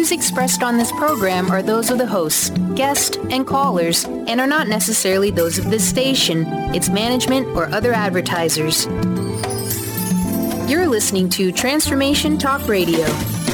views expressed on this program are those of the host, guest, and callers, and are not necessarily those of this station, its management, or other advertisers. You're listening to Transformation Talk Radio.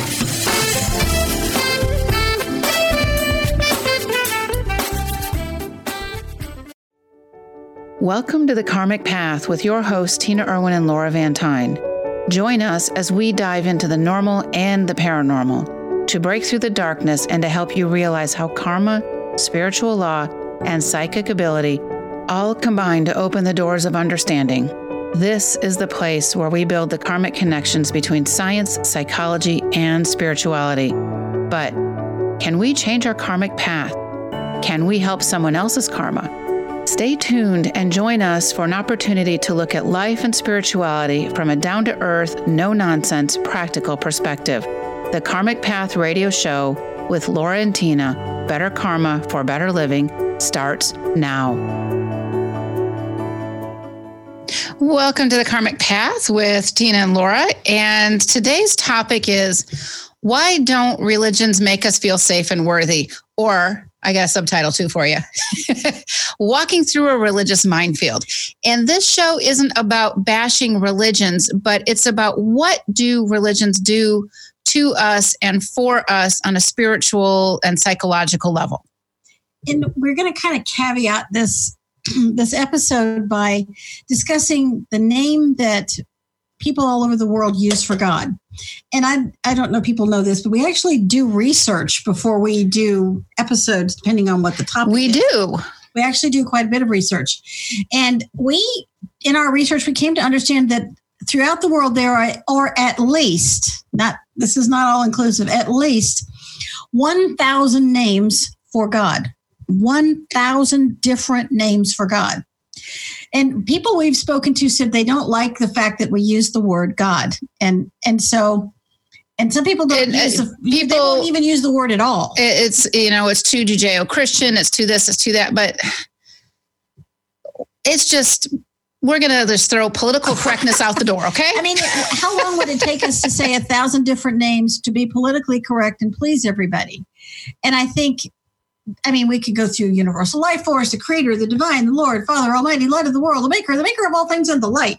Welcome to The Karmic Path with your hosts, Tina Irwin and Laura Van Tyne. Join us as we dive into the normal and the paranormal to break through the darkness and to help you realize how karma, spiritual law, and psychic ability all combine to open the doors of understanding. This is the place where we build the karmic connections between science, psychology, and spirituality. But can we change our karmic path? Can we help someone else's karma? Stay tuned and join us for an opportunity to look at life and spirituality from a down-to-earth, no-nonsense, practical perspective. The Karmic Path radio show with Laura and Tina, Better Karma for Better Living, starts now. Welcome to The Karmic Path with Tina and Laura. And today's topic is, why don't religions make us feel safe and worthy? Or I got a subtitle too for you. Walking through a religious minefield. And this show isn't about bashing religions, but it's about what do religions do to us and for us on a spiritual and psychological level. And we're going to kind of caveat this episode by discussing the name that people all over the world use for God. And I don't know if people know this, but we actually do research before we do episodes, depending on what the topic is. We do. We actually do quite a bit of research. And in our research, we came to understand that throughout the world, there are at least, this is not all inclusive, at least 1,000 names for God. 1,000 different names for God. And people we've spoken to said they don't like the fact that we use the word God. And some people don't they won't even use the word at all. It's too Judeo-Christian, it's too this, it's too that, but it's just, we're going to just throw political correctness out the door, okay? I mean, how long would it take us to say 1,000 different names to be politically correct and please everybody? And we could go through universal life force, the creator, the divine, the Lord, Father, Almighty, light of the world, the maker of all things and the light.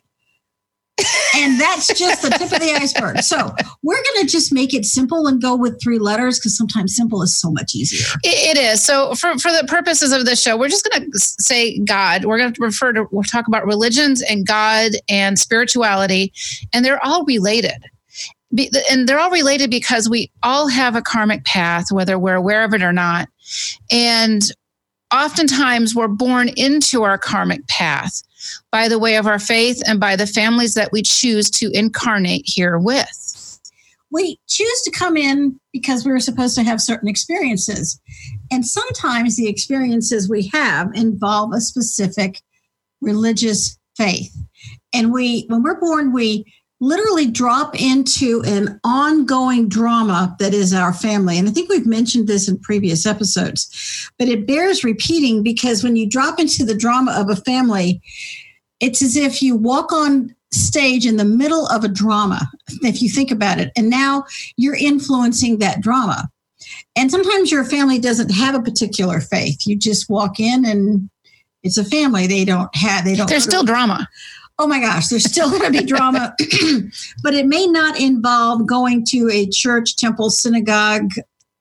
And that's just the tip of the iceberg. So we're going to just make it simple and go with 3 letters because sometimes simple is so much easier. It is. So for the purposes of this show, we're just going to say God. We're going to we'll talk about religions and God and spirituality, and they're all related. And they're all related because we all have a karmic path, whether we're aware of it or not. And oftentimes we're born into our karmic path by the way of our faith and by the families that we choose to incarnate here with. We choose to come in because we were supposed to have certain experiences. And sometimes the experiences we have involve a specific religious faith. And when we're born, we literally drop into an ongoing drama that is our family. And I think we've mentioned this in previous episodes, but it bears repeating because when you drop into the drama of a family, it's as if you walk on stage in the middle of a drama, if you think about it, and now you're influencing that drama. And sometimes your family doesn't have a particular faith. You just walk in and it's a family. There's still drama. Oh my gosh, there's still going to be drama, but it may not involve going to a church, temple, synagogue,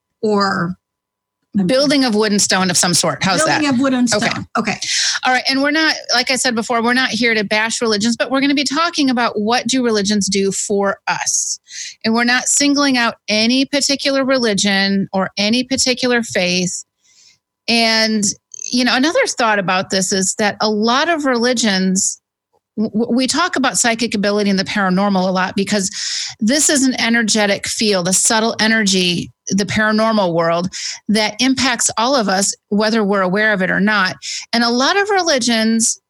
or building of wood and stone of some sort. How's that? Building of wood and stone. Okay. All right. And we're not, like I said before, we're not here to bash religions, but we're going to be talking about what do religions do for us. And we're not singling out any particular religion or any particular faith. And, another thought about this is that a lot of religions, we talk about psychic ability and the paranormal a lot because this is an energetic field, a subtle energy, the paranormal world that impacts all of us, whether we're aware of it or not. And a lot of religions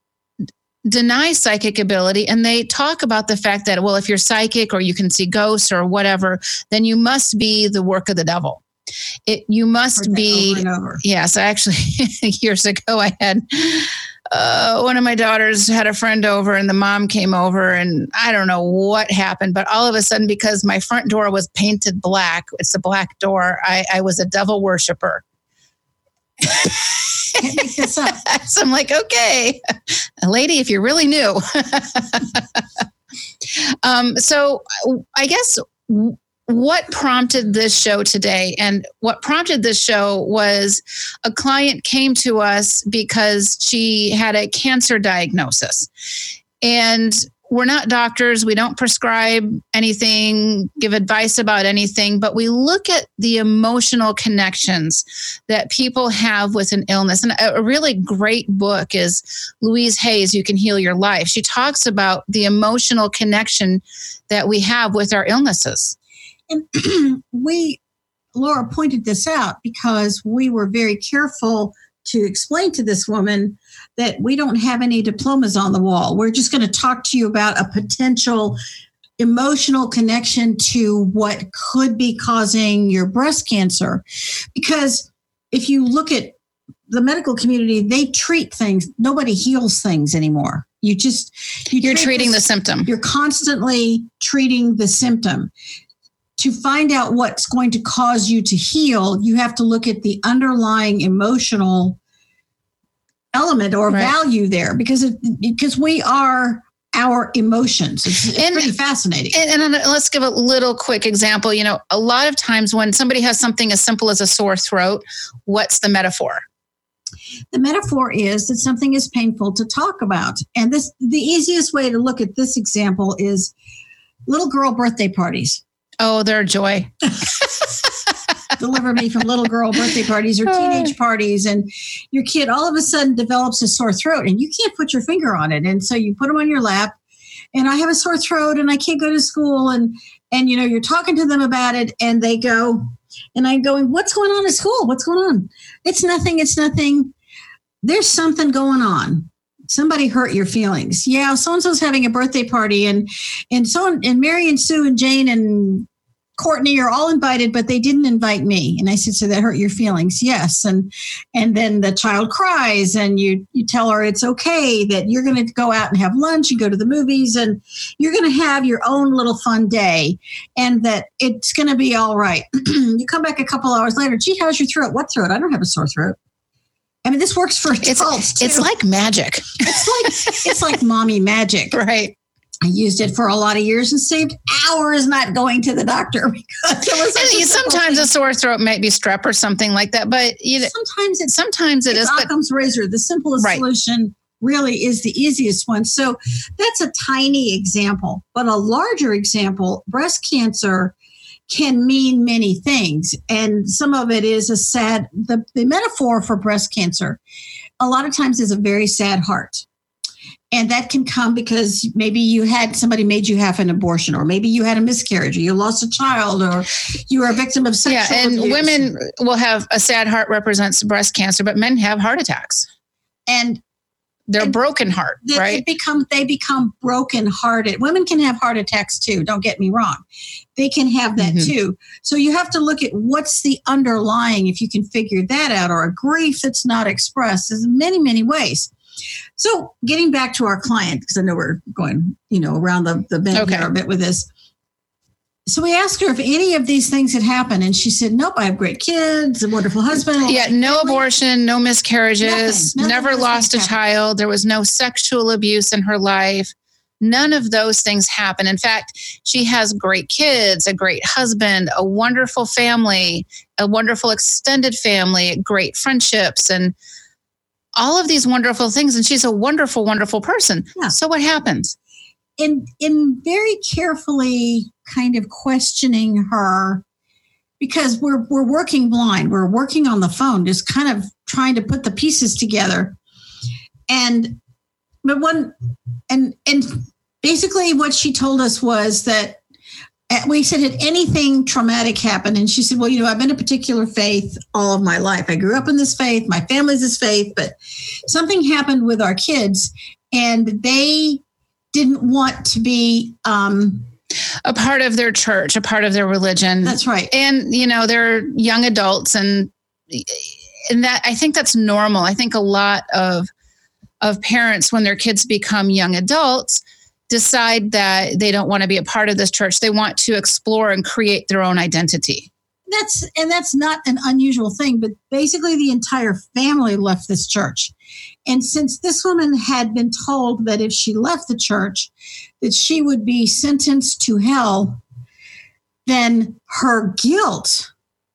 deny psychic ability, and they talk about the fact that, well, if you're psychic or you can see ghosts or whatever, then you must be the work of the devil. You must be. Over and over. Yes, actually, years ago, I had one of my daughters had a friend over and the mom came over and I don't know what happened, but all of a sudden, because my front door was painted black, it's a black door, I was a devil worshiper. Can't make this up. So I'm like, okay, lady, if you really knew. So I guess what prompted this show today, and what prompted this show was a client came to us because she had a cancer diagnosis. And we're not doctors. We don't prescribe anything, give advice about anything, but we look at the emotional connections that people have with an illness. And a really great book is Louise Hay's You Can Heal Your Life. She talks about the emotional connection that we have with our illnesses. And Laura pointed this out because we were very careful to explain to this woman that we don't have any diplomas on the wall. We're just going to talk to you about a potential emotional connection to what could be causing your breast cancer. Because if you look at the medical community, they treat things. Nobody heals things anymore. You're treating the symptom. You're constantly treating the symptom. To find out what's going to cause you to heal, you have to look at the underlying emotional element or value there, because we are our emotions. It's pretty fascinating. And let's give a little quick example. You know, a lot of times when somebody has something as simple as a sore throat, what's the metaphor? The metaphor is that something is painful to talk about. And the easiest way to look at this example is little girl birthday parties. Oh, they're a joy. Deliver me from little girl birthday parties or teenage parties. And your kid all of a sudden develops a sore throat and you can't put your finger on it. And so you put them on your lap and I have a sore throat and I can't go to school. And you know, you're talking to them about it and they go, and I'm going, what's going on at school? What's going on? It's nothing. It's nothing. There's something going on. Somebody hurt your feelings. Yeah, so-and-so's having a birthday party and Mary and Sue and Jane and Courtney are all invited, but they didn't invite me. And I said, so that hurt your feelings? Yes. And then the child cries and you tell her it's okay, that you're going to go out and have lunch and go to the movies and you're going to have your own little fun day and that it's going to be all right. You come back a couple hours later. Gee, how's your throat? What throat? I don't have a sore throat. I mean, this works for adults too. It's like magic. It's like mommy magic. Right. I used it for a lot of years and saved hours not going to the doctor because it was sometimes a sore throat might be strep or something like that, but sometimes it is. Occam's razor, the simplest solution really is the easiest one. So that's a tiny example, but a larger example, breast cancer can mean many things. And some of it is the metaphor for breast cancer a lot of times is a very sad heart. And that can come because maybe somebody made you have an abortion, or maybe you had a miscarriage, or you lost a child, or you were a victim of sexual abuse. And women will have a sad heart represents breast cancer, but men have heart attacks. And they're broken heart, right? They become broken hearted. Women can have heart attacks too. Don't get me wrong. They can have that too. So you have to look at what's the underlying, if you can figure that out, or a grief that's not expressed. There's many, many ways. So getting back to our client, because I know we're going, around the bend here a bit with this. So we asked her if any of these things had happened. And she said, nope, I have great kids, a wonderful husband. Yeah, no abortion, no miscarriages, nothing never lost a child. There was no sexual abuse in her life. None of those things happen. In fact, she has great kids, a great husband, a wonderful family, a wonderful extended family, great friendships, and all of these wonderful things. And she's a wonderful, wonderful person. Yeah. So what happens? In very carefully kind of questioning her, because we're working blind. We're working on the phone, just kind of trying to put the pieces together. And basically what she told us was that we said, had anything traumatic happened? And she said, well, I've been a particular faith all of my life. I grew up in this faith. My family's this faith, but something happened with our kids and they didn't want to be a part of their church, a part of their religion. That's right. And, they're young adults and that, I think that's normal. I think a lot of of parents when their kids become young adults decide that they don't want to be a part of this church. They want to explore and create their own identity. That's not an unusual thing, but basically the entire family left this church. And since this woman had been told that if she left the church, that she would be sentenced to hell, then her guilt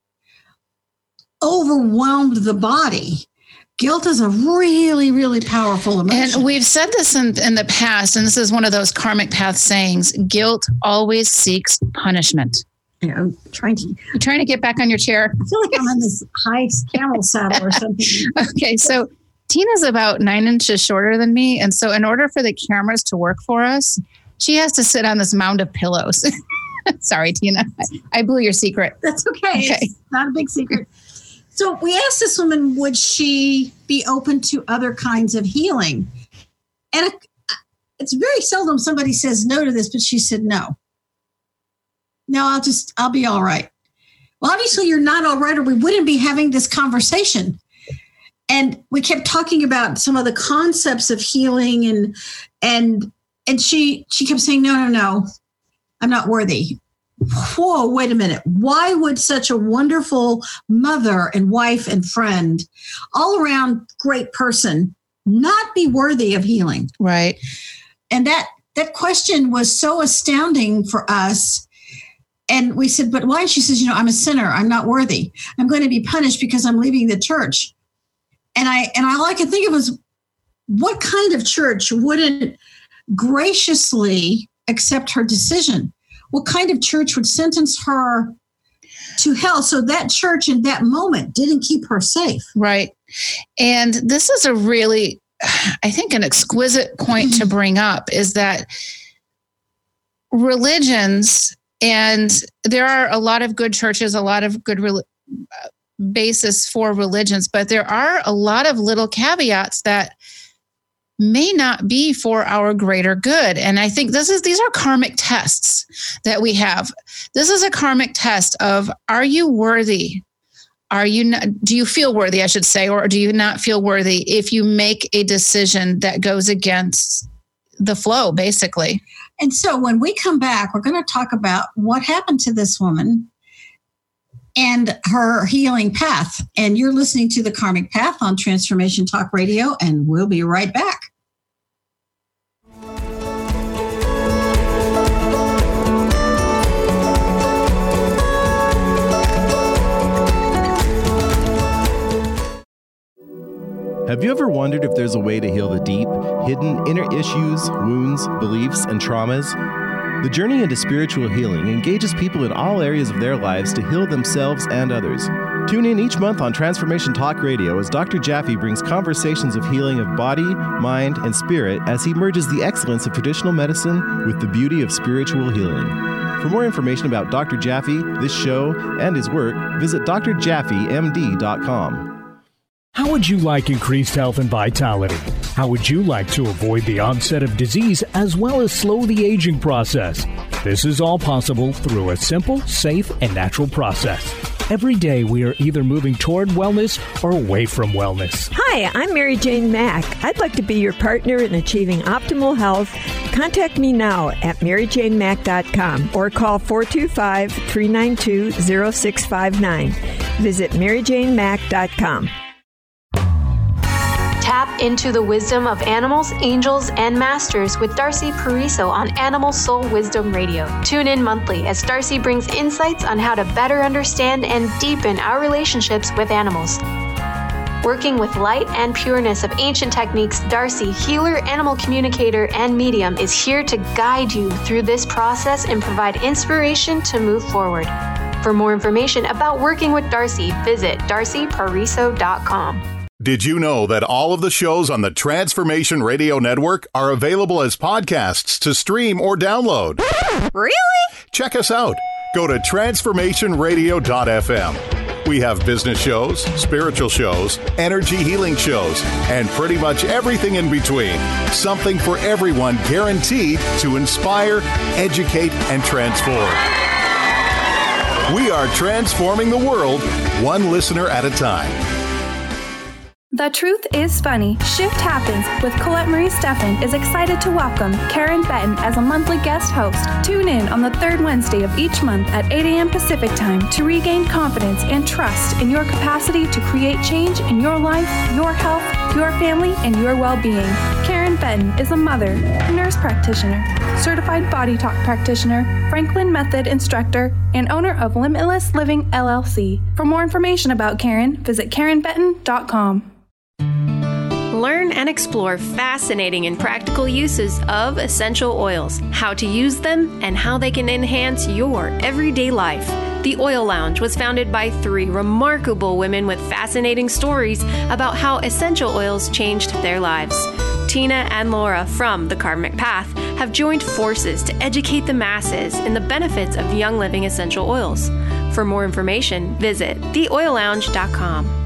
overwhelmed the body. Guilt is a really, really powerful emotion. And we've said this in the past, and this is one of those karmic path sayings, guilt always seeks punishment. Yeah, I'm trying to get back on your chair. I feel like I'm on this high camel saddle or something. Okay, so Tina's about 9 inches shorter than me. And so in order for the cameras to work for us, she has to sit on this mound of pillows. Sorry, Tina. I blew your secret. That's okay. It's not a big secret. So we asked this woman, would she be open to other kinds of healing? And it's very seldom somebody says no to this, but she said no. No, I'll be all right. Well, obviously you're not all right, or we wouldn't be having this conversation. And we kept talking about some of the concepts of healing, and she kept saying, no, I'm not worthy. Whoa, wait a minute. Why would such a wonderful mother and wife and friend, all around great person, not be worthy of healing? Right. And that question was so astounding for us. And we said, but why? And she says, I'm a sinner. I'm not worthy. I'm going to be punished because I'm leaving the church. And all I could think of was, what kind of church wouldn't graciously accept her decision? What kind of church would sentence her to hell? So that church in that moment didn't keep her safe. Right. And this is a really, I think, an exquisite point to bring up, is that religions, and there are a lot of good churches, a lot of good basis for religions, but there are a lot of little caveats that may not be for our greater good. And I think these are karmic tests that we have. This is a karmic test of, are you worthy? Do you feel worthy, I should say, or do you not feel worthy if you make a decision that goes against the flow, basically? And so when we come back, we're going to talk about what happened to this woman and her healing path. And you're listening to The Karmic Path on Transformation Talk Radio, and we'll be right back. Have you ever wondered if there's a way to heal the deep, hidden inner issues, wounds, beliefs, and traumas? The journey into spiritual healing engages people in all areas of their lives to heal themselves and others. Tune in each month on Transformation Talk Radio as Dr. Jaffe brings conversations of healing of body, mind, and spirit as he merges the excellence of traditional medicine with the beauty of spiritual healing. For more information about Dr. Jaffe, this show, and his work, visit drjaffemd.com. How would you like increased health and vitality? How would you like to avoid the onset of disease as well as slow the aging process? This is all possible through a simple, safe, and natural process. Every day we are either moving toward wellness or away from wellness. Hi, I'm Mary Jane Mack. I'd like to be your partner in achieving optimal health. Contact me now at maryjanemack.com or call 425-392-0659. Visit maryjanemack.com. Tap into the wisdom of animals, angels, and masters with Darcy Pariso on Animal Soul Wisdom Radio. Tune in monthly as Darcy brings insights on how to better understand and deepen our relationships with animals. Working with light and pureness of ancient techniques, Darcy, healer, animal communicator, and medium, is here to guide you through this process and provide inspiration to move forward. For more information about working with Darcy, visit darcypariso.com. Did you know that all of the shows on the Transformation Radio Network are available as podcasts to stream or download? Really? Check us out. Go to transformationradio.fm. We have business shows, spiritual shows, energy healing shows, and pretty much everything in between. Something for everyone, guaranteed to inspire, educate, and transform. We are transforming the world, one listener at a time. The Truth is Funny Shift Happens with Colette Marie Steffen is excited to welcome Karen Benton as a monthly guest host. Tune in on the third Wednesday of each month at 8 a.m. Pacific Time to regain confidence and trust in your capacity to create change in your life, your health, your family, and your well-being. Karen Benton is a mother, nurse practitioner, certified body talk practitioner, Franklin Method instructor, and owner of Limitless Living LLC. For more information about Karen, visit KarenBenton.com. Learn and explore fascinating and practical uses of essential oils, how to use them, and how they can enhance your everyday life. The Oil Lounge was founded by 3 remarkable women with fascinating stories about how essential oils changed their lives. Tina and Laura from The Karmic Path have joined forces to educate the masses in the benefits of Young Living essential oils. For more information, visit theoillounge.com.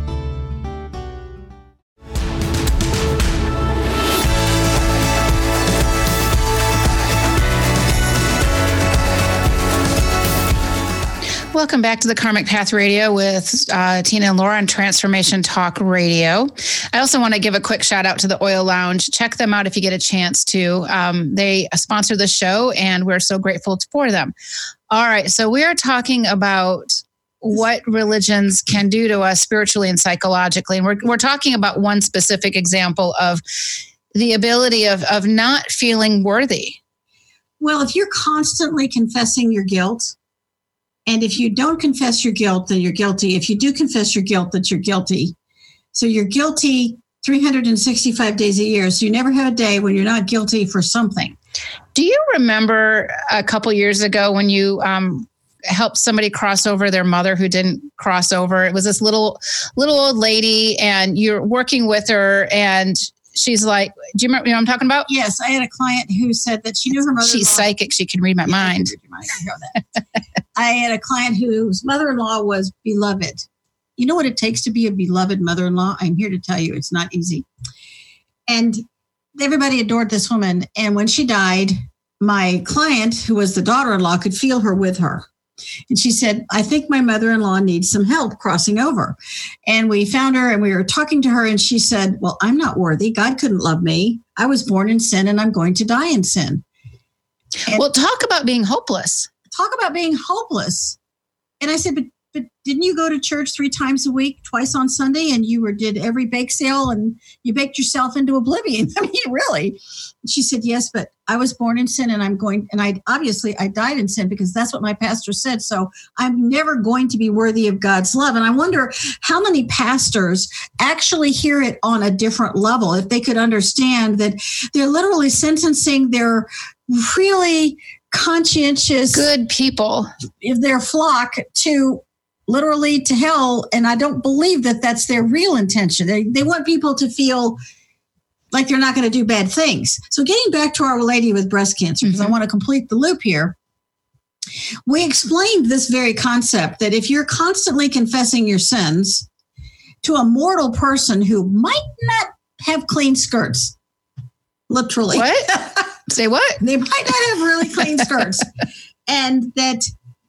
Welcome back to the Karmic Path Radio with Tina and Laura on Transformation Talk Radio. I also want to give a quick shout out to the Oil Lounge. Check them out if you get a chance to. They sponsor the show, and we're so grateful for them. All right, so we are talking about what religions can do to us spiritually and psychologically. And we're talking about one specific example of the ability of not feeling worthy. Well, if you're constantly confessing your guilt, and if you don't confess your guilt, then you're guilty. If you do confess your guilt, that you're guilty. So you're guilty 365 days a year. So you never have a day when you're not guilty for something. Do you remember a couple years ago when you helped somebody cross over their mother who didn't cross over? It was this little old lady, and you're working with her, and she's like, do you remember what I'm talking about? Yes. I had a client who said that she knew her mother-in-law. She's psychic. She can read my mind. I had a client whose mother-in-law was beloved. You know what it takes to be a beloved mother-in-law? I'm here to tell you it's not easy. And everybody adored this woman. And when she died, my client, who was the daughter-in-law, could feel her with her. And she said, I think my mother-in-law needs some help crossing over. And we found her and we were talking to her, and she said, well, I'm not worthy. God couldn't love me. I was born in sin and I'm going to die in sin. And well, talk about being hopeless. Talk about being hopeless. And I said, but didn't you go to church 3 times a week, twice on Sunday, and you did every bake sale and you baked yourself into oblivion? I mean, really? And she said, yes, but I was born in sin and I died in sin because that's what my pastor said. So I'm never going to be worthy of God's love. And I wonder how many pastors actually hear it on a different level, if they could understand that they're literally sentencing their really conscientious, good people of their flock to literally to hell. And I don't believe that that's their real intention. They want people to feel like they're not going to do bad things. So getting back to our lady with breast cancer, because I want to complete the loop here. We explained this very concept that if you're constantly confessing your sins to a mortal person who might not have clean skirts, literally. What? Say what? They might not have really clean skirts. And that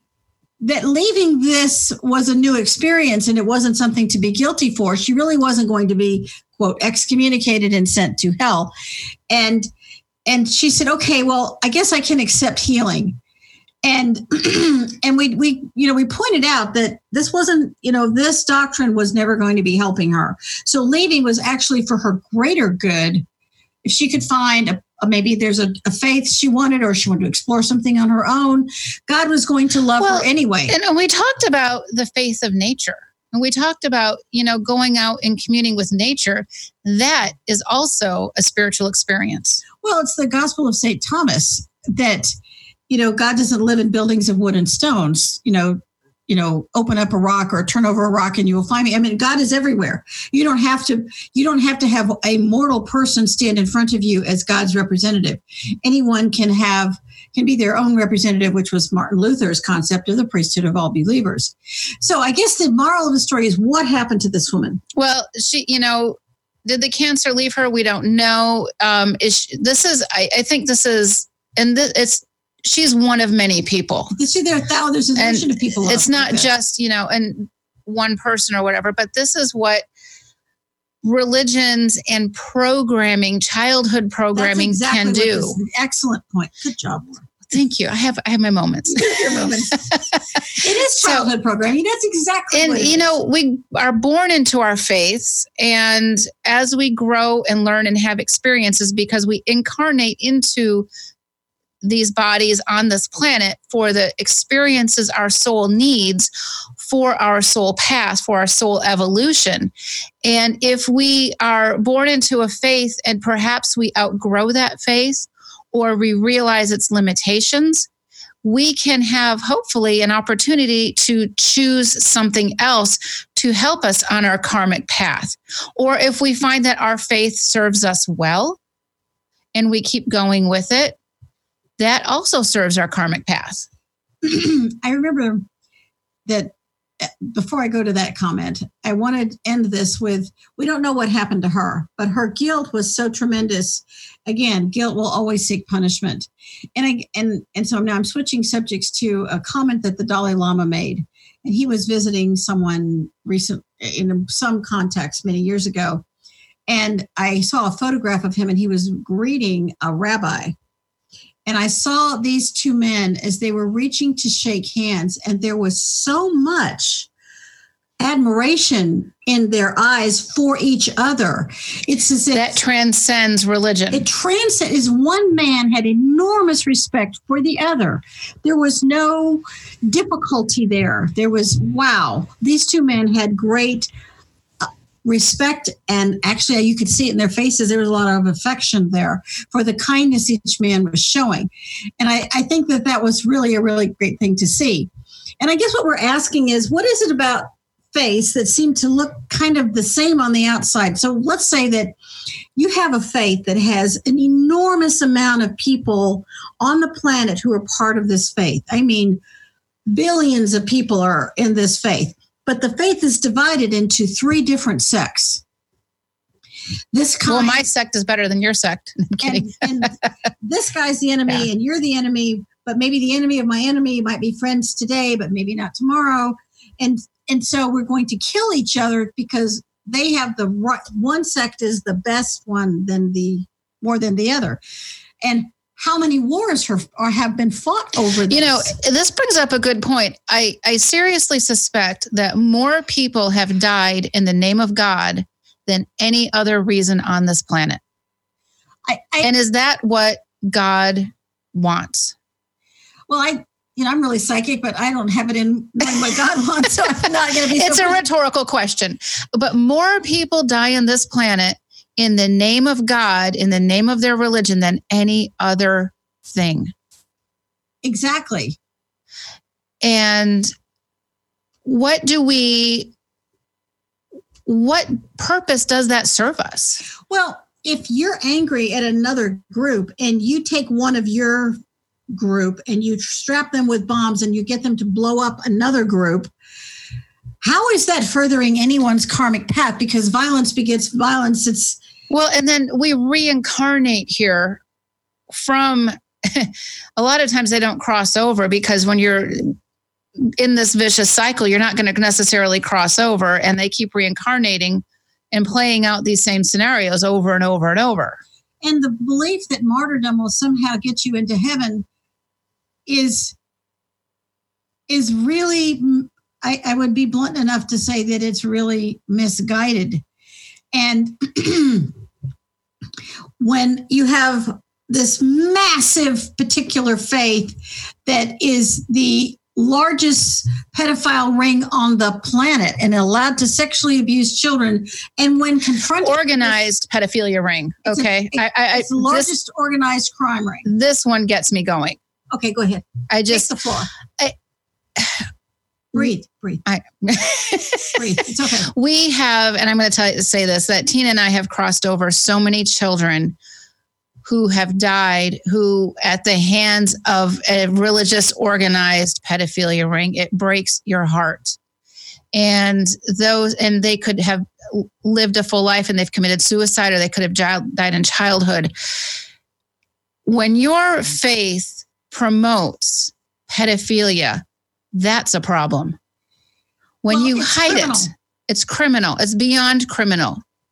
leaving this was a new experience and it wasn't something to be guilty for. She really wasn't going to be, quote, excommunicated and sent to hell. And she said, okay, well, I guess I can accept healing. And we pointed out that this wasn't, this doctrine was never going to be helping her. So leaving was actually for her greater good. If she could find maybe there's a faith she wanted, or she wanted to explore something on her own, God was going to love her anyway. And we talked about the faith of nature. And we talked about, going out and communing with nature. That is also a spiritual experience. Well, it's the gospel of St. Thomas that, God doesn't live in buildings of wood and stones, open up a rock or turn over a rock and you will find me. I mean, God is everywhere. You don't have to have a mortal person stand in front of you as God's representative. Anyone can be their own representative, which was Martin Luther's concept of the priesthood of all believers. So I guess the moral of the story is what happened to this woman? Well, she, did the cancer leave her? We don't know. She's one of many people. You see, there's a nation of people. It's not just, and one person or whatever, but this is what religions and programming, childhood programming can do. Excellent point. Good job, Laura. Thank you. I have my moments. Your moments. It is childhood programming. That's exactly what it is. We are born into our faiths, and as we grow and learn and have experiences, because we incarnate into these bodies on this planet for the experiences our soul needs for our soul path, for our soul evolution. And if we are born into a faith and perhaps we outgrow that faith, or we realize its limitations, we can have hopefully an opportunity to choose something else to help us on our karmic path. Or if we find that our faith serves us well and we keep going with it, that also serves our karmic path. I remember that before I go to that comment, I want to end this with, we don't know what happened to her, but her guilt was so tremendous. Again, guilt will always seek punishment. And so now I'm switching subjects to a comment that the Dalai Lama made. And he was visiting someone recent in some context many years ago. And I saw a photograph of him and he was greeting a rabbi. And I saw these two men as they were reaching to shake hands, and there was so much admiration in their eyes for each other. It's as if that transcends religion. It transcends. One man had enormous respect for the other. There was no difficulty there. There was, wow, these two men had great respect, and actually you could see it in their faces. There was a lot of affection there for the kindness each man was showing. And I think that was really a really great thing to see. And I guess what we're asking is, what is it about faith that seem to look kind of the same on the outside? So let's say that you have a faith that has an enormous amount of people on the planet who are part of this faith. I mean, billions of people are in this faith. But the faith is divided into 3 different sects. Well, my sect is better than your sect. I'm kidding. And this guy's the enemy, and you're the enemy. But maybe the enemy of my enemy might be friends today, but maybe not tomorrow. And so we're going to kill each other because they have the right. One sect is the best one more than the other. And how many wars have been fought over this? This brings up a good point. I seriously suspect that more people have died in the name of God than any other reason on this planet. And is that what God wants? Well, I'm really psychic, but I don't have it in knowing what God wants, so I'm not going to be. It's a rhetorical question. But more people die on this planet in the name of God, in the name of their religion, than any other thing. Exactly. And what purpose does that serve us? Well, if you're angry at another group and you take one of your group and you strap them with bombs and you get them to blow up another group, how is that furthering anyone's karmic path? Because violence begets violence. And then we reincarnate here from, a lot of times they don't cross over, because when you're in this vicious cycle, you're not going to necessarily cross over, and they keep reincarnating and playing out these same scenarios over and over and over. And the belief that martyrdom will somehow get you into heaven is really, I would be blunt enough to say that it's really misguided. And when you have this massive particular faith that is the largest pedophile ring on the planet and allowed to sexually abuse children, and when confronted, organized pedophilia ring. Okay, it's the largest organized crime ring. This one gets me going. Okay, go ahead. Take the floor. Breathe. Breathe. It's okay. We have, and I'm going to say this, that Tina and I have crossed over so many children who have died, who at the hands of a religious organized pedophilia ring. It breaks your heart. And they could have lived a full life and they've committed suicide, or they could have died in childhood. When your faith promotes pedophilia, that's a problem. When you hide it, it's criminal. It's beyond criminal.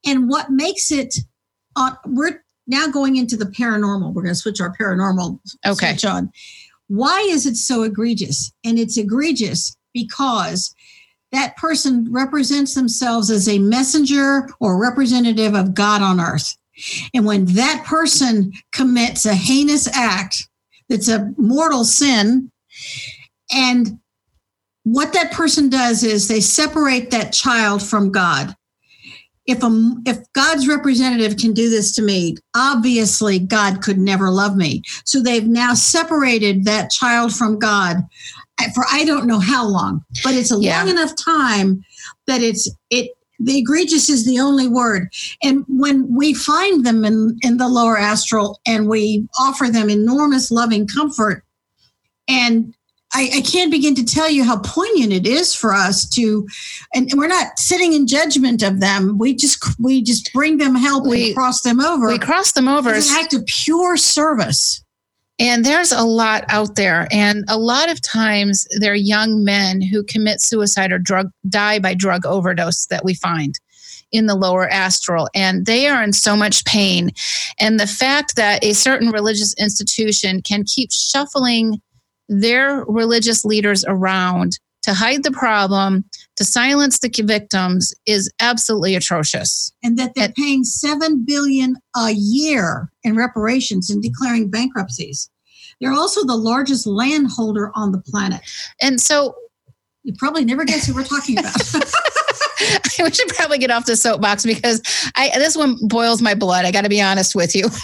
And what makes it, we're now going into the paranormal. We're going to switch our paranormal switch on. Why is it so egregious? And it's egregious because that person represents themselves as a messenger or representative of God on earth. And when that person commits a heinous act that's a mortal sin, and what that person does is they separate that child from God. If God's representative can do this to me, obviously God could never love me. So they've now separated that child from God for I don't know how long, but it's a long enough time that the egregious is the only word. And when we find them in the lower astral and we offer them enormous loving comfort, and I can't begin to tell you how poignant it is for us to, and we're not sitting in judgment of them. We just bring them help and cross them over. We cross them over. It's an act of pure service. And there's a lot out there. And a lot of times they're young men who commit suicide or die by drug overdose that we find in the lower astral. And they are in so much pain. And the fact that a certain religious institution can keep shuffling their religious leaders around to hide the problem, to silence the victims, is absolutely atrocious. And that they're paying $7 billion a year in reparations and declaring bankruptcies. They're also the largest landholder on the planet. And so you probably never guess who we're talking about. We should probably get off the soapbox because this one boils my blood. I got to be honest with you.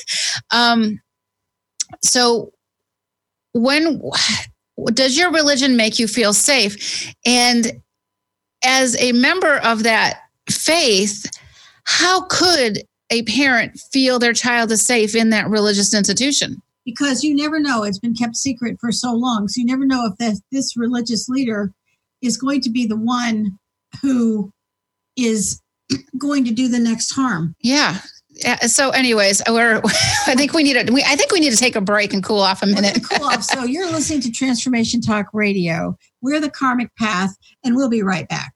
So when does your religion make you feel safe? And as a member of that faith, how could a parent feel their child is safe in that religious institution? Because you never know. It's been kept secret for so long. So you never know if this religious leader is going to be the one who is going to do the next harm. Yeah. So anyways, I think we need to take a break and cool off a minute. Cool off. So you're listening to Transformation Talk Radio. We're the Karmic Path, and we'll be right back.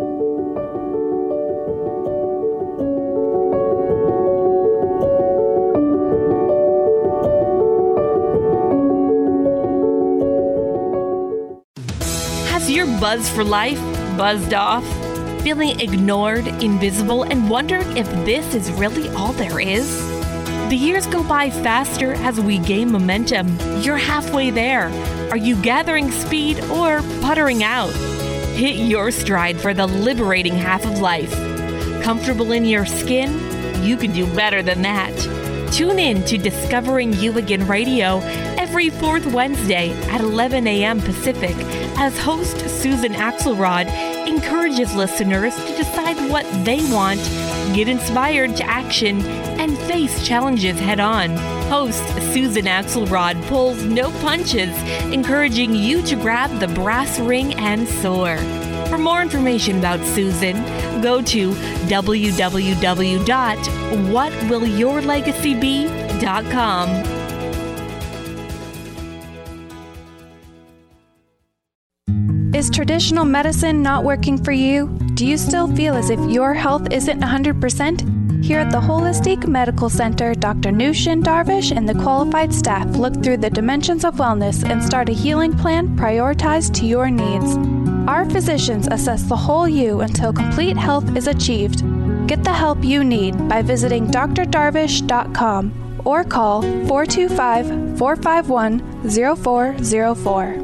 Has your buzz for life buzzed off? Feeling ignored, invisible, and wondering if this is really all there is? The years go by faster as we gain momentum. You're halfway there. Are you gathering speed or puttering out? Hit your stride for the liberating half of life. Comfortable in your skin? You can do better than that. Tune in to Discovering You Again Radio every fourth Wednesday at 11 a.m. Pacific as host Susan Axelrod encourages listeners to decide what they want, get inspired to action, and face challenges head on. Host Susan Axelrod pulls no punches, encouraging you to grab the brass ring and soar. For more information about Susan, go to www.whatwillyourlegacybe.com. Is traditional medicine not working for you? Do you still feel as if your health isn't 100%? Here at the Holistic Medical Center, Dr. Nushin Darvish and the qualified staff look through the dimensions of wellness and start a healing plan prioritized to your needs. Our physicians assess the whole you until complete health is achieved. Get the help you need by visiting drdarvish.com or call 425-451-0404.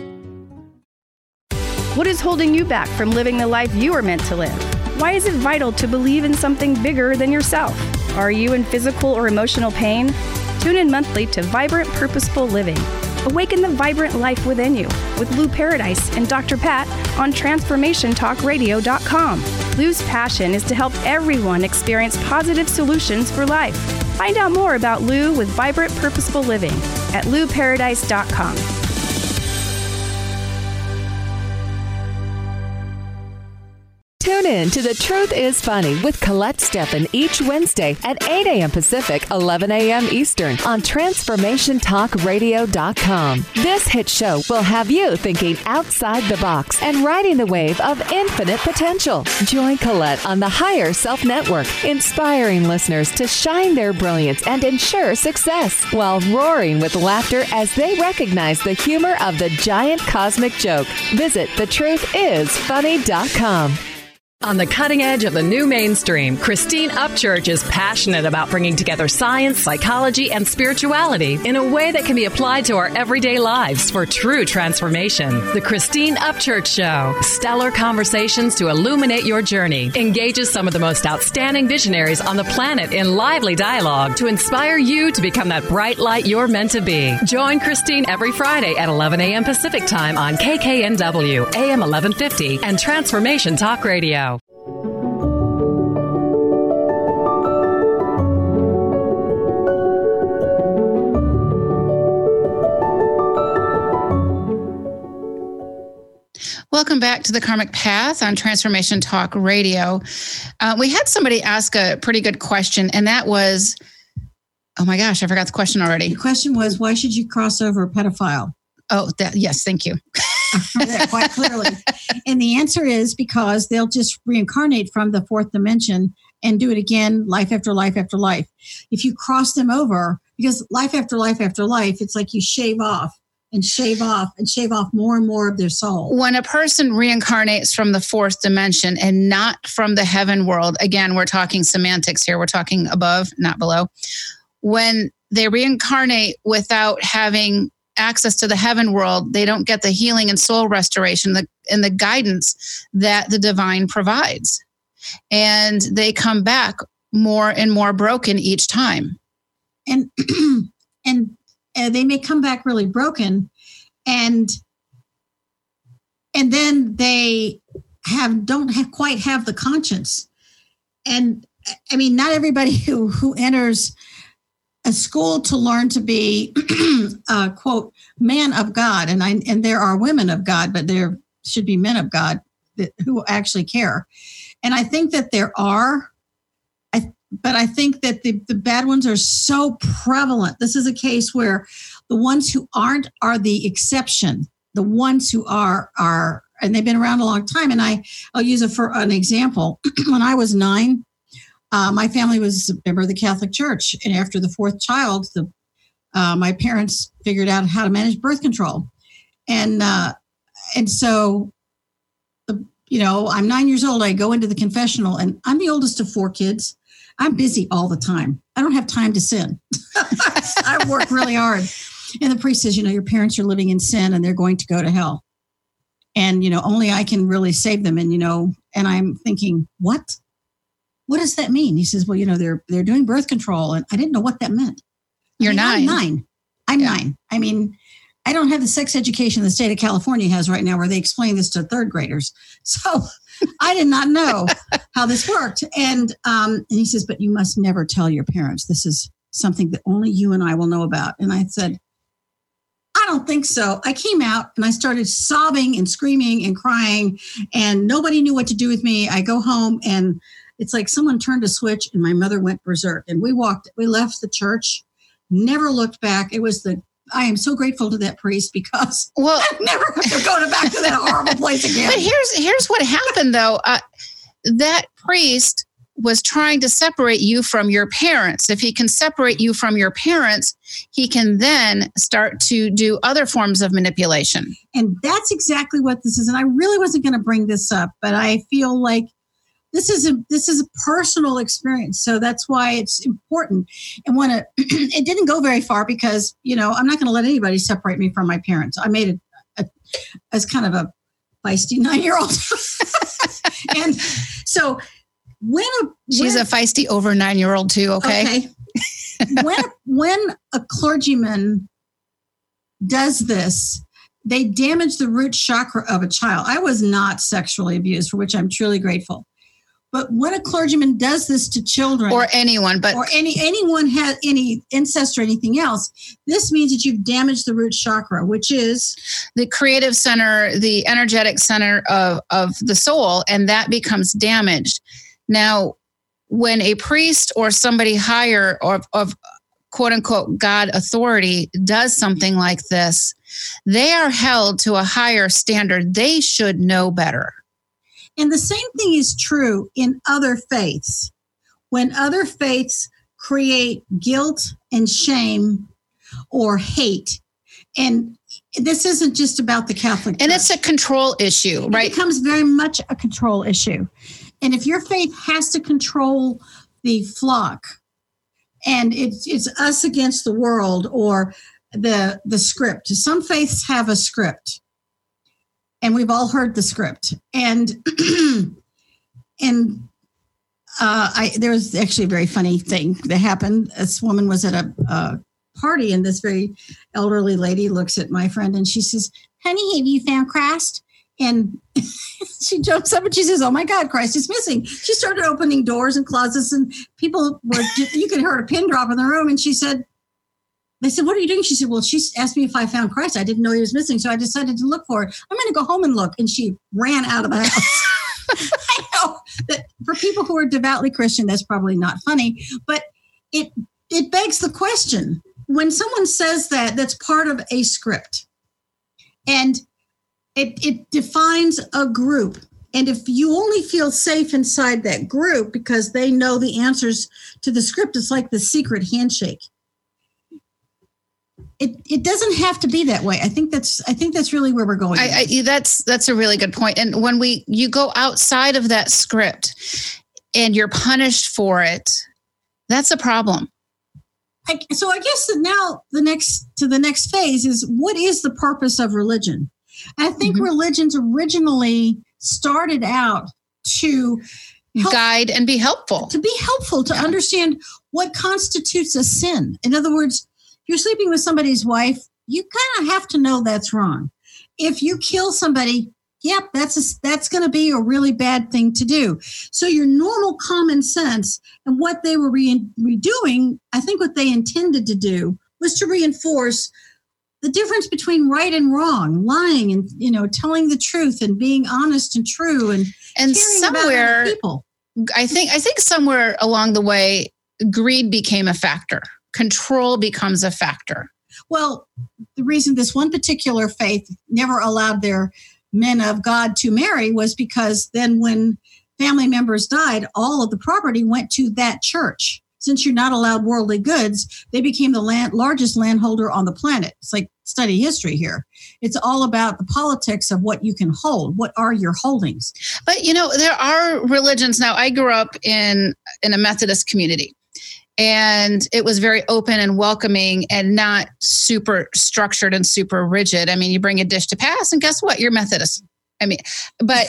What is holding you back from living the life you are meant to live? Why is it vital to believe in something bigger than yourself? Are you in physical or emotional pain? Tune in monthly to Vibrant Purposeful Living. Awaken the vibrant life within you with Lou Paradise and Dr. Pat on TransformationTalkRadio.com. Lou's passion is to help everyone experience positive solutions for life. Find out more about Lou with Vibrant Purposeful Living at LouParadise.com. Tune in to The Truth is Funny with Colette Steffen each Wednesday at 8 a.m. Pacific, 11 a.m. Eastern on TransformationTalkRadio.com. This hit show will have you thinking outside the box and riding the wave of infinite potential. Join Colette on the Higher Self Network, inspiring listeners to shine their brilliance and ensure success while roaring with laughter as they recognize the humor of the giant cosmic joke. Visit thetruthисfunny.com. On the cutting edge of the new mainstream, Christine Upchurch is passionate about bringing together science, psychology, and spirituality in a way that can be applied to our everyday lives for true transformation. The Christine Upchurch Show, stellar conversations to illuminate your journey, engages some of the most outstanding visionaries on the planet in lively dialogue to inspire you to become that bright light you're meant to be. Join Christine every Friday at 11 a.m. Pacific Time on KKNW, AM 1150, and Transformation Talk Radio. Welcome back to the Karmic Path on Transformation Talk Radio. We had somebody ask a pretty good question, and that was, oh my gosh, I forgot the question already. The question was, why should you cross over a pedophile? Oh, yes, thank you. That quite clearly. And the answer is because they'll just reincarnate from the fourth dimension and do it again, life after life after life. If you cross them over, because life after life after life, it's like you shave off and shave off and shave off more and more of their soul. When a person reincarnates from the fourth dimension and not from the heaven world, again, we're talking semantics here. We're talking above, not below. When they reincarnate without having access to the heaven world, they don't get the healing and soul restoration and the guidance that the divine provides. And they come back more and more broken each time. And they may come back really broken, and then they don't quite have the conscience. And I mean, not everybody who enters a school to learn to be quote man of God, and there are women of God, but there should be men of God who actually care. And I think that there are. But I think that the bad ones are so prevalent. This is a case where the ones who aren't are the exception. The ones who are, and they've been around a long time. And I'll use it for an example. When I was 9, my family was a member of the Catholic Church. And after the fourth child, my parents figured out how to manage birth control. And so, I'm 9 years old. I go into the confessional, and I'm the oldest of 4 kids. I'm busy all the time. I don't have time to sin. I work really hard. And the priest says, your parents are living in sin and they're going to go to hell. And, only I can really save them. And, and I'm thinking, what? What does that mean? He says, well, they're doing birth control. And I didn't know what that meant. You're 9. I'm 9. I mean, I don't have the sex education the state of California has right now where they explain this to third graders. So I did not know how this worked. And he says, but you must never tell your parents. This is something that only you and I will know about. And I said, I don't think so. I came out and I started sobbing and screaming and crying, and nobody knew what to do with me. I go home and it's like someone turned a switch and my mother went berserk. And we left the church, never looked back. I am so grateful to that priest because I never have to go back to that horrible place again. But here's what happened, though. That priest was trying to separate you from your parents. If he can separate you from your parents, he can then start to do other forms of manipulation. And that's exactly what this is. And I really wasn't going to bring this up, but I feel like this is a personal experience. So that's why it's important. And when it didn't go very far because, I'm not going to let anybody separate me from my parents. I made it as kind of a feisty 9-year-old. And so she's a feisty over 9-year-old too. Okay. When a clergyman does this, they damage the root chakra of a child. I was not sexually abused, for which I'm truly grateful. But when a clergyman does this to children, or anyone has any incest or anything else, this means that you've damaged the root chakra, which is the creative center, the energetic center of the soul, and that becomes damaged. Now, when a priest or somebody higher or of quote unquote God authority does something like this, they are held to a higher standard. They should know better. And the same thing is true in other faiths. When other faiths create guilt and shame or hate, and this isn't just about the Catholic Church. And it's a control issue, right? It becomes very much a control issue. And if your faith has to control the flock, and it's us against the world, or the script. Some faiths have a script. And we've all heard the script. And there was actually a very funny thing that happened. This woman was at a party, and this very elderly lady looks at my friend and she says, "Honey, have you found Christ?" And she jumps up and she says, "Oh my God, Christ is missing." She started opening doors and closets, and people were, you could hear a pin drop in the room. And she said, they said, "What are you doing?" She said, "Well, she asked me if I found Christ. I didn't know he was missing, so I decided to look for it. I'm going to go home and look." And she ran out of the house. I know that for people who are devoutly Christian, that's probably not funny, but it begs the question. When someone says that, that's part of a script. And it defines a group. And if you only feel safe inside that group because they know the answers to the script, it's like the secret handshake. It doesn't have to be that way. I think that's really where we're going. That's a really good point. And when you go outside of that script and you're punished for it, that's a problem. So I guess that now the next phase is, what is the purpose of religion? And I think religions originally started out to guide and be helpful. To be helpful, to understand what constitutes a sin. In other words, if you're sleeping with somebody's wife, you kind of have to know that's wrong. If you kill somebody, that's going to be a really bad thing to do. So your normal common sense, and what they were redoing, I think what they intended to do was to reinforce the difference between right and wrong, lying and, telling the truth and being honest and true and somewhere about other people. I think somewhere along the way, greed became a factor. Control becomes a factor. Well, the reason this one particular faith never allowed their men of God to marry was because then when family members died, all of the property went to that church. Since you're not allowed worldly goods, they became the largest landholder on the planet. It's like study history here. It's all about the politics of what you can hold. What are your holdings? But, there are religions. Now, I grew up in a Methodist community. And it was very open and welcoming and not super structured and super rigid. I mean, you bring a dish to pass and guess what? You're Methodist. But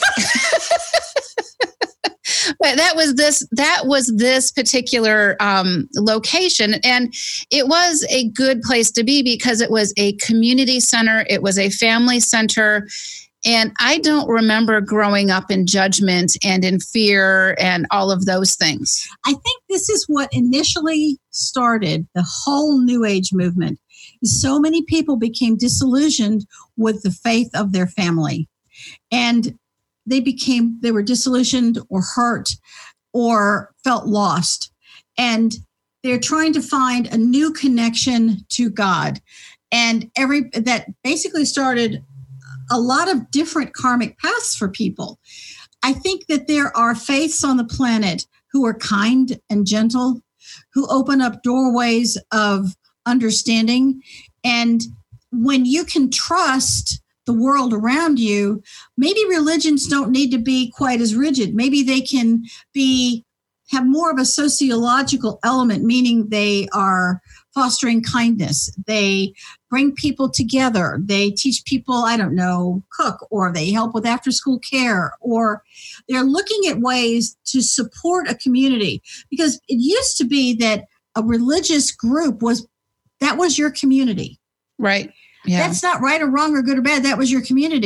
but that was this particular location. And it was a good place to be because it was a community center. It was a family center. And I don't remember growing up in judgment and in fear and all of those things. I think this is what initially started the whole New Age movement. So many people became disillusioned with the faith of their family. And they were disillusioned or hurt or felt lost. And they're trying to find a new connection to God. And that basically started a lot of different karmic paths for people. I think that there are faiths on the planet who are kind and gentle, who open up doorways of understanding. And when you can trust the world around you, maybe religions don't need to be quite as rigid. Maybe they can have more of a sociological element, meaning they are fostering kindness. They bring people together. They teach people, cook, or they help with after-school care, or they're looking at ways to support a community. Because it used to be that a religious group was your community. Right. Yeah. That's not right or wrong or good or bad. That was your community.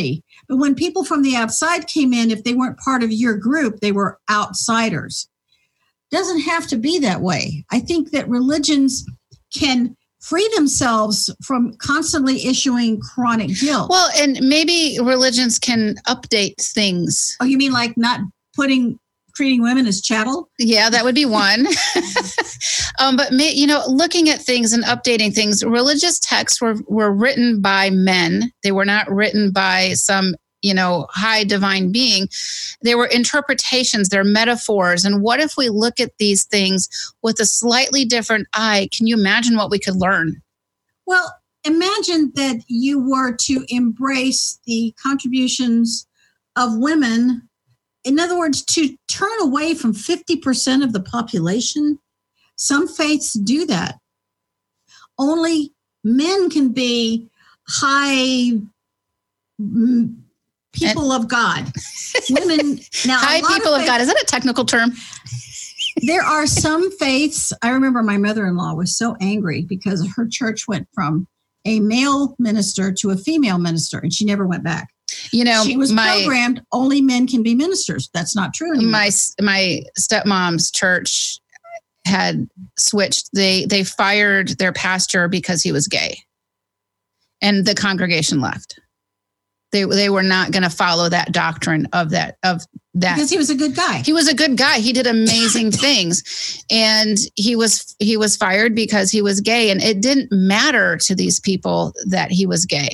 But when people from the outside came in, if they weren't part of your group, they were outsiders. Doesn't have to be that way. I think that religions can free themselves from constantly issuing chronic guilt. Well, and maybe religions can update things. Oh, you mean like not treating women as chattel? Yeah, that would be one. But looking at things and updating things, religious texts were written by men. They were not written by some, high divine being. They were interpretations, they're metaphors. And what if we look at these things with a slightly different eye? Can you imagine what we could learn? Well, imagine that you were to embrace the contributions of women. In other words, to turn away from 50% of the population. Some faiths do that. Only men can be high people of God. Women now. High people of God. Is that a technical term? There are some faiths. I remember my mother-in-law was so angry because her church went from a male minister to a female minister, and she never went back. She was programmed, only men can be ministers. That's not true anymore. My stepmom's church had switched. They fired their pastor because he was gay, and the congregation left. They were not going to follow that doctrine of that. Because he was a good guy. He was a good guy. He did amazing things, and he was fired because he was gay, and it didn't matter to these people that he was gay.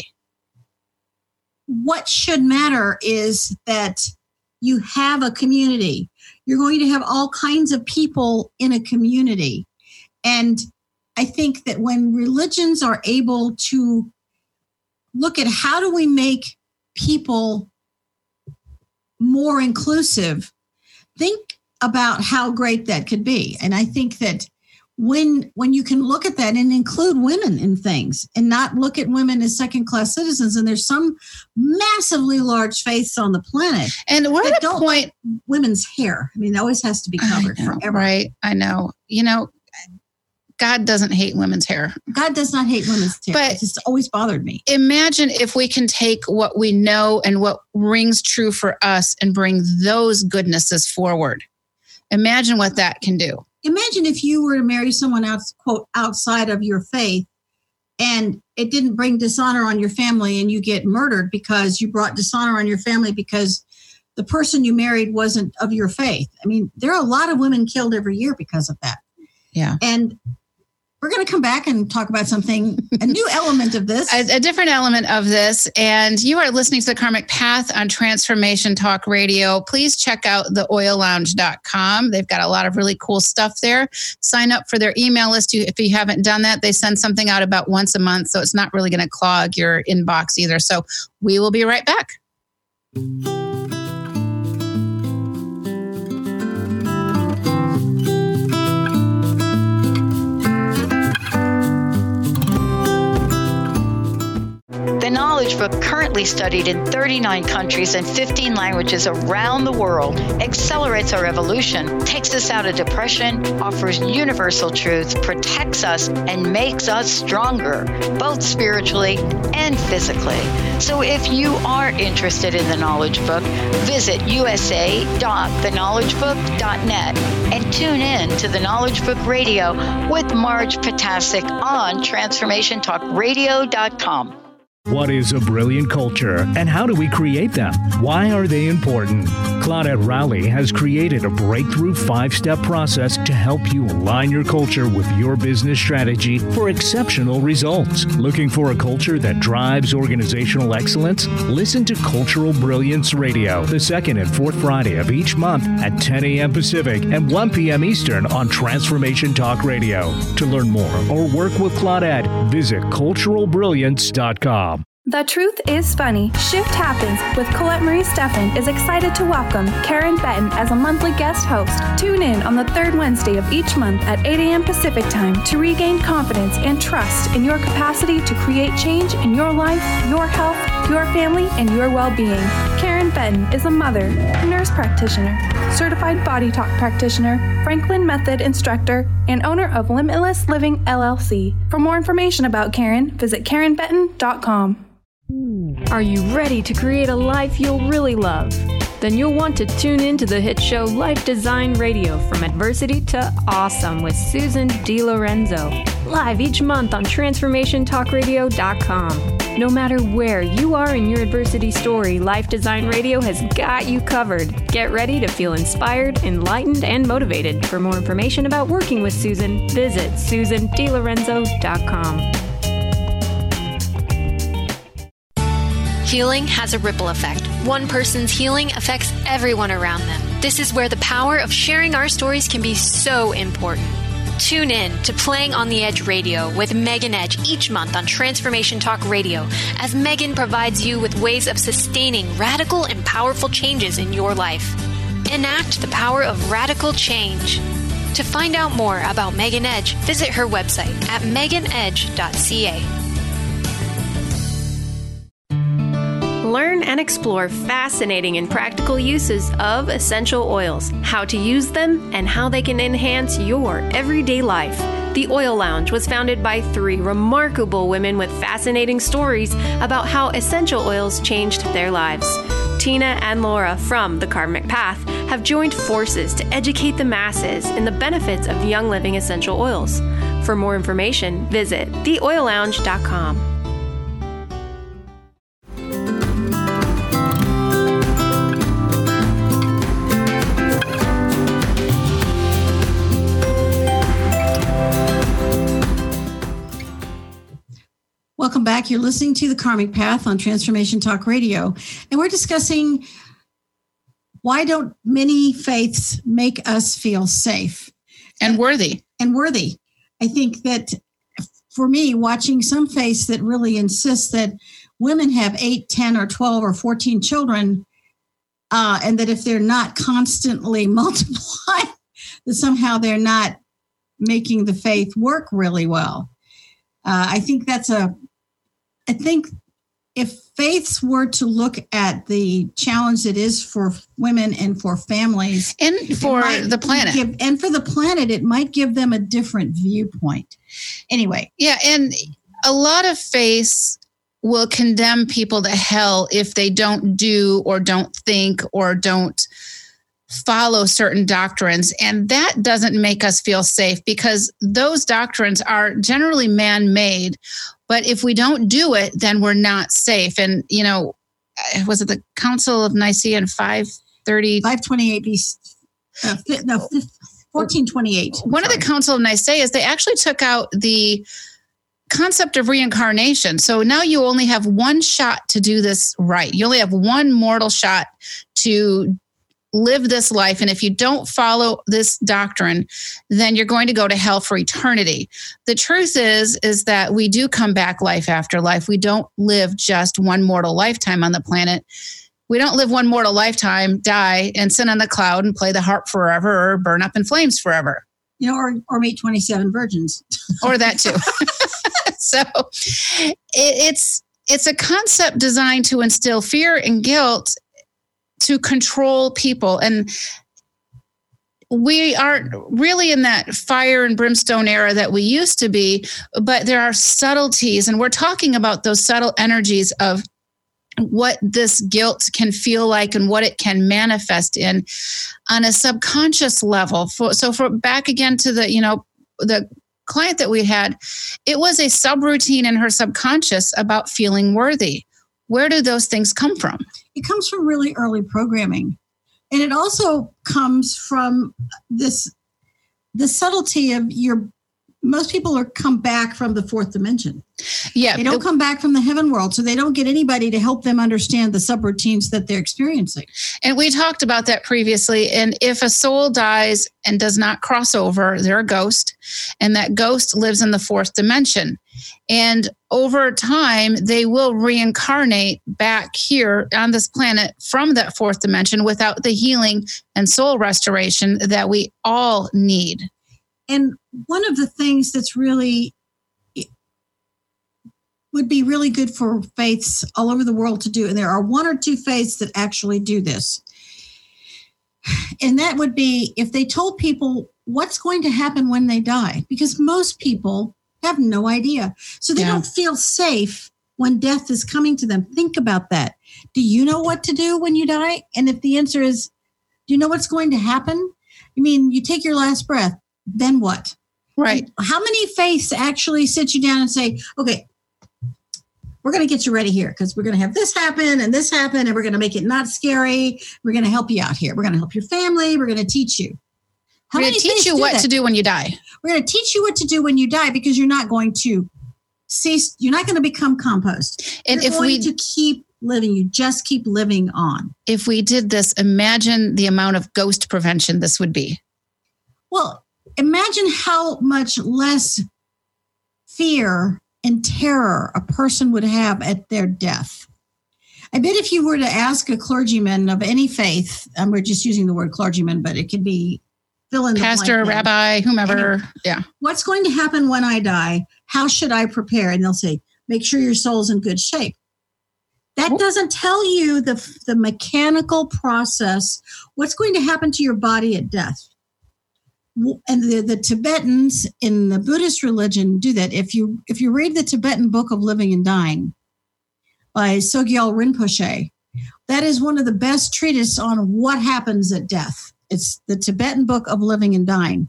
What should matter is that you have a community. You're going to have all kinds of people in a community. And I think that when religions are able to look at how do we make people more inclusive, think about how great that could be. And I think that when you can look at that and include women in things and not look at women as second-class citizens, and there's some massively large faiths on the planet and we're at a point like women's hair. I mean, it always has to be covered forever. Right. I know. God doesn't hate women's hair. God does not hate women's hair. But it's just always bothered me. Imagine if we can take what we know and what rings true for us and bring those goodnesses forward. Imagine what that can do. Imagine if you were to marry someone else, quote, outside of your faith, and it didn't bring dishonor on your family and you get murdered because you brought dishonor on your family because the person you married wasn't of your faith. I mean, there are a lot of women killed every year because of that. Yeah. And we're going to come back and talk about something, a new element of this. A different element of this. And you are listening to The Karmic Path on Transformation Talk Radio. Please check out theoillounge.com. They've got a lot of really cool stuff there. Sign up for their email list if you haven't done that. They send something out about once a month, so it's not really going to clog your inbox either. So we will be right back. The Knowledge Book, currently studied in 39 countries and 15 languages around the world, accelerates our evolution, takes us out of depression, offers universal truth, protects us, and makes us stronger, both spiritually and physically. So if you are interested in the Knowledge Book, visit usa.theknowledgebook.net and tune in to the Knowledge Book Radio with Marge Potasic on TransformationTalkRadio.com. What is a brilliant culture, and how do we create them? Why are they important? Claudette Rowley has created a breakthrough 5-step process to help you align your culture with your business strategy for exceptional results. Looking for a culture that drives organizational excellence? Listen to Cultural Brilliance Radio, the second and fourth Friday of each month at 10 a.m. Pacific and 1 p.m. Eastern on Transformation Talk Radio. To learn more or work with Claudette, visit culturalbrilliance.com. The Truth is Funny. Shift Happens with Colette Marie Steffen is excited to welcome Karen Benton as a monthly guest host. Tune in on the third Wednesday of each month at 8 a.m. Pacific Time to regain confidence and trust in your capacity to create change in your life, your health, your family, and your well-being. Karen Benton is a mother, nurse practitioner, certified body talk practitioner, Franklin Method instructor, and owner of Limitless Living LLC. For more information about Karen, visit KarenBenton.com. Are you ready to create a life you'll really love? Then you'll want to tune in to the hit show Life Design Radio, From Adversity to Awesome with Susan DiLorenzo, live each month on TransformationTalkRadio.com. No matter where you are in your adversity story, Life Design Radio has got you covered. Get ready to feel inspired, enlightened, and motivated. For more information about working with Susan, visit SusanDiLorenzo.com. Healing has a ripple effect. One person's healing affects everyone around them. This is where the power of sharing our stories can be so important. Tune in to Playing on the Edge Radio with Megan Edge each month on Transformation Talk Radio, as Megan provides you with ways of sustaining radical and powerful changes in your life. Enact the power of radical change. To find out more about Megan Edge, visit her website at meganedge.ca. Learn and explore fascinating and practical uses of essential oils, how to use them, and how they can enhance your everyday life. The Oil Lounge was founded by 3 remarkable women with fascinating stories about how essential oils changed their lives. Tina and Laura from The Karmic Path have joined forces to educate the masses in the benefits of Young Living essential oils. For more information, visit theoillounge.com. Welcome back. You're listening to The Karmic Path on Transformation Talk Radio. And we're discussing, why don't many faiths make us feel safe? And worthy. I think that for me, watching some faiths that really insist that women have 8, 10, or 12, or 14 children, and that if they're not constantly multiplying, that somehow they're not making the faith work really well. I think if faiths were to look at the challenge it is for women and for families and for the planet, it might give them a different viewpoint. Anyway. Yeah. And a lot of faiths will condemn people to hell if they don't do or don't think or don't follow certain doctrines. And that doesn't make us feel safe, because those doctrines are generally man-made. But if we don't do it, then we're not safe. And, was it the Council of Nicaea in 528 BC? 1428. One of the Council of Nicaea is they actually took out the concept of reincarnation. So now you only have one shot to do this right. You only have one mortal shot to live this life. And if you don't follow this doctrine, then you're going to go to hell for eternity. The truth is that we do come back life after life. We don't live just one mortal lifetime on the planet. We don't live one mortal lifetime, die, and sit on the cloud and play the harp forever or burn up in flames forever. Or meet 27 virgins. Or that too. So it's a concept designed to instill fear and guilt to control people. And we aren't really in that fire and brimstone era that we used to be, but there are subtleties, and we're talking about those subtle energies of what this guilt can feel like and what it can manifest in on a subconscious level. So back again to the client that we had, it was a subroutine in her subconscious about feeling worthy. Where do those things come from? It comes from really early programming. And it also comes from the subtlety of most people come back from the 4th dimension. Yeah. They don't come back from the heaven world, so they don't get anybody to help them understand the subroutines that they're experiencing. And we talked about that previously. And if a soul dies and does not cross over, they're a ghost, and that ghost lives in the 4th dimension. And over time, they will reincarnate back here on this planet from that 4th dimension without the healing and soul restoration that we all need. And one of the things that's really would be really good for faiths all over the world to do, and there are 1 or 2 faiths that actually do this, and that would be if they told people what's going to happen when they die, because most people have no idea. So they don't feel safe when death is coming to them. Think about that. Do you know what to do when you die? And if the answer is, do you know what's going to happen? I mean, you take your last breath, then what? Right. And how many faiths actually sit you down and say, okay, we're going to get you ready here because we're going to have this happen, and we're going to make it not scary. We're going to help you out here. We're going to help your family. We're going to teach you. We're going to teach you what to do when you die. We're going to teach you what to do when you die, because you're not going to cease. You're not going to become compost. And you're going to keep living. You just keep living on. If we did this, imagine the amount of ghost prevention this would be. Well, imagine how much less fear and terror a person would have at their death. I bet if you were to ask a clergyman of any faith, and we're just using the word clergyman, but it could be fill in the pastor, rabbi, whomever. Yeah. What's going to happen when I die? How should I prepare? And they'll say, make sure your soul's in good shape. That doesn't tell you the mechanical process, what's going to happen to your body at death. And the Tibetans in the Buddhist religion do that. If you read the Tibetan Book of Living and Dying by Sogyal Rinpoche, that is one of the best treatises on what happens at death. It's the Tibetan Book of Living and Dying.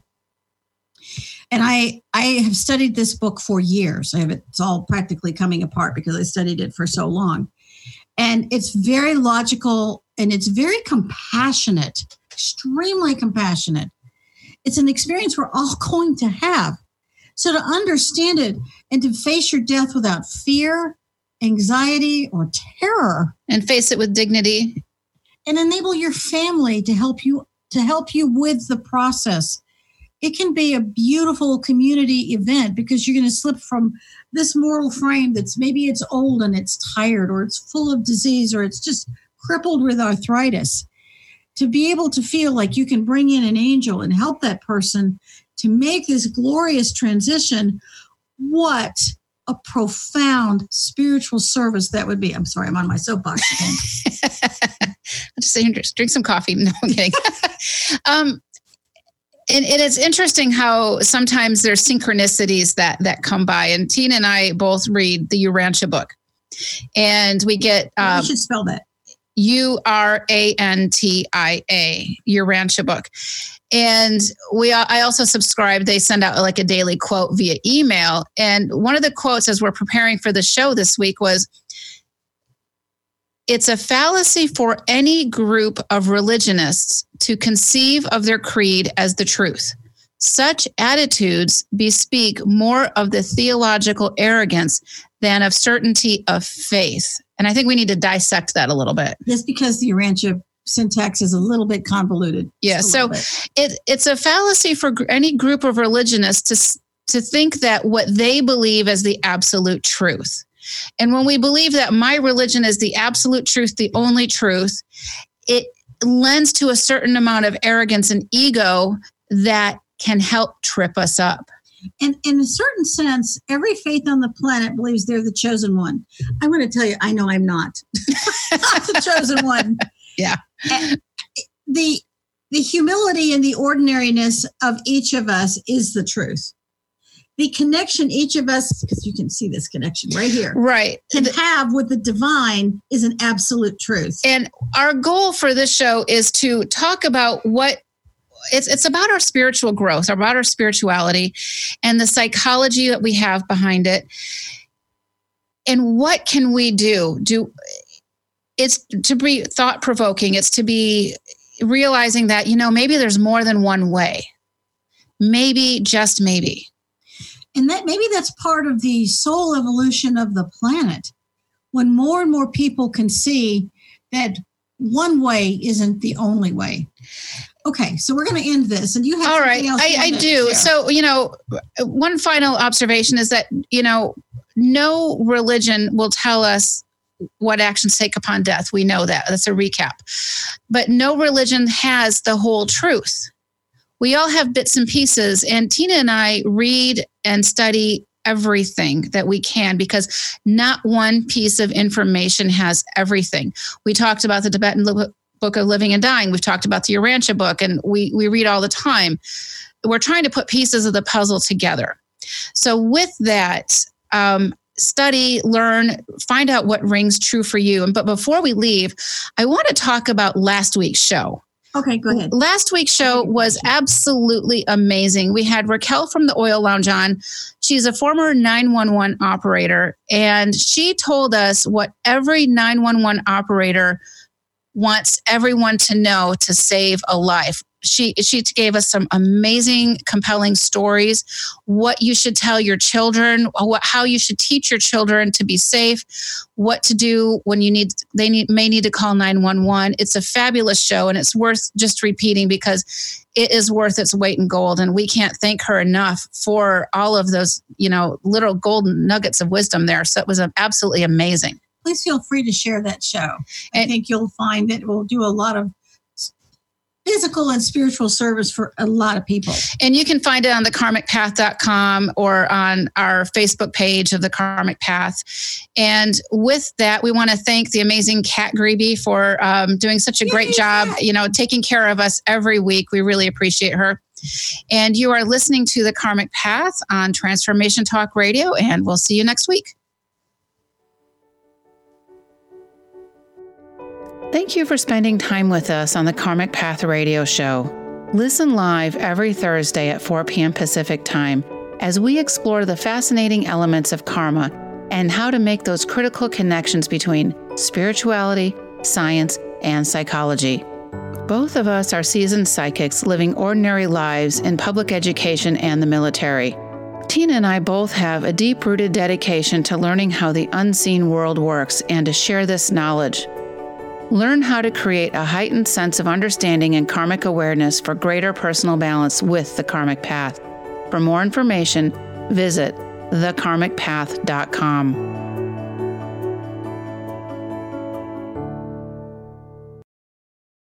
And I have studied this book for years. It's all practically coming apart because I studied it for so long. And it's very logical, and it's very compassionate, extremely compassionate. It's an experience we're all going to have. So to understand it and to face your death without fear, anxiety, or terror. And face it with dignity. And enable your family to help you with the process. It can be a beautiful community event, because you're going to slip from this mortal frame that's maybe it's old and it's tired, or it's full of disease, or it's just crippled with arthritis. To be able to feel like you can bring in an angel and help that person to make this glorious transition, what a profound spiritual service that would be. I'm sorry, I'm on my soapbox again. I'll just say, drink some coffee. No, I'm kidding. And it's interesting how sometimes there's synchronicities that come by. And Tina and I both read the Urantia book. And we get... you should spell that. Urantia, Urantia book. And I also subscribe. They send out like a daily quote via email. And one of the quotes as we're preparing for the show this week was, it's a fallacy for any group of religionists to conceive of their creed as the truth. Such attitudes bespeak more of the theological arrogance than of certainty of faith. And I think we need to dissect that a little bit. Just because the Urantia syntax is a little bit convoluted. Yeah, so it's a fallacy for any group of religionists to think that what they believe is the absolute truth. And when we believe that my religion is the absolute truth, the only truth, it lends to a certain amount of arrogance and ego that can help trip us up. And in a certain sense, every faith on the planet believes they're the chosen one. I want to tell you, I know I'm not. Not the chosen one. Yeah. And the humility and the ordinariness of each of us is the truth. The connection each of us, because you can see this connection right here, right, can have with the divine is an absolute truth. And our goal for this show is to talk about what it's about our spiritual growth, about our spirituality and the psychology that we have behind it. And what can we do? It's to be thought-provoking. It's to be realizing that, maybe there's more than one way. Maybe, just maybe. And that maybe that's part of the soul evolution of the planet. When more and more people can see that one way isn't the only way. Okay, so we're going to end this. And you have all right. Else I do. So, one final observation is that, no religion will tell us what actions take upon death. We know that. That's a recap. But no religion has the whole truth. We all have bits and pieces. And Tina and I read and study everything that we can, because not one piece of information has everything. We talked about the Tibetan Book of Living and Dying. We've talked about the Urantia book, and we read all the time. We're trying to put pieces of the puzzle together. So with that, study, learn, find out what rings true for you. But before we leave, I want to talk about last week's show. Okay, go ahead. Last week's show was absolutely amazing. We had Raquel from the Oil Lounge on. She's a former 911 operator, and she told us what every 911 operator wants everyone to know to save a life. She gave us some amazing, compelling stories, what you should tell your children, how you should teach your children to be safe, what to do when they may need to call 911. It's a fabulous show, and it's worth just repeating because it is worth its weight in gold. And we can't thank her enough for all of those, little golden nuggets of wisdom there. So it was absolutely amazing. Please feel free to share that show. I think you'll find that it will do a lot of physical and spiritual service for a lot of people. And you can find it on thekarmicpath.com or on our Facebook page of The Karmic Path. And with that, we want to thank the amazing Kat Grebe for doing such a great job, taking care of us every week. We really appreciate her. And you are listening to The Karmic Path on Transformation Talk Radio, and we'll see you next week. Thank you for spending time with us on the Karmic Path Radio Show. Listen live every Thursday at 4 p.m. Pacific Time as we explore the fascinating elements of karma and how to make those critical connections between spirituality, science, and psychology. Both of us are seasoned psychics living ordinary lives in public education and the military. Tina and I both have a deep-rooted dedication to learning how the unseen world works and to share this knowledge. Learn how to create a heightened sense of understanding and karmic awareness for greater personal balance with the Karmic Path. For more information, visit thekarmicpath.com.